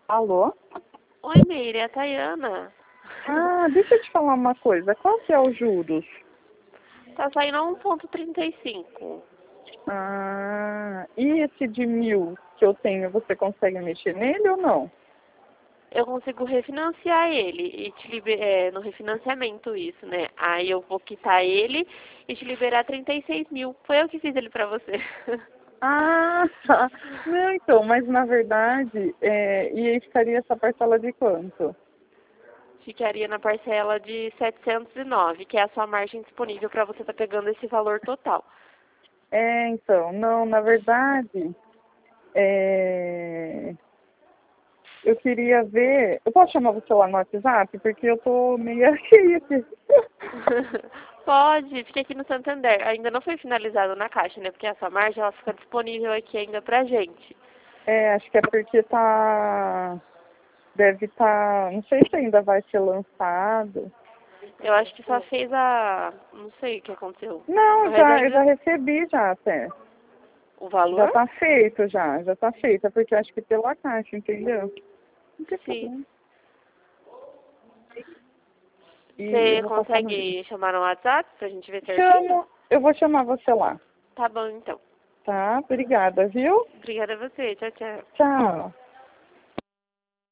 Alô? Oi, Meire, é a Tayana. Ah, deixa eu te falar uma coisa. Qual que é os juros? Tá saindo a 1,35. E esse de 1.000 que eu tenho, você consegue mexer nele ou não? Eu consigo refinanciar ele e no refinanciamento isso, né? Aí eu vou quitar ele e te liberar 36 mil. Foi eu que fiz ele pra você. Ah, tá. Não, então, mas na verdade, e aí ficaria essa parcela de quanto? Ficaria na parcela de 709, que é a sua margem disponível para você estar pegando esse valor total. Então, não, na verdade, é, eu queria ver. Eu posso chamar você lá no WhatsApp? Porque eu tô meio cheia aqui. Pode, fica aqui no Santander. Ainda não foi finalizado na caixa, né? Porque a sua margem ela fica disponível aqui ainda pra gente. Acho que é porque deve estar, não sei se ainda vai ser lançado. Eu acho que só fez a. Não sei o que aconteceu. Não, Mas eu já ainda. recebi já até. O Já valor? tá feito já tá feito, é porque eu acho que pela caixa, entendeu? Não tem Sim. problema. E eu Você vou passar no link. consegue chamar no WhatsApp pra gente ver certinho? Chamo, eu vou chamar você lá, Tá bom, então. tá? Obrigada, viu? Obrigada a você. Tchau, tchau. Tchau.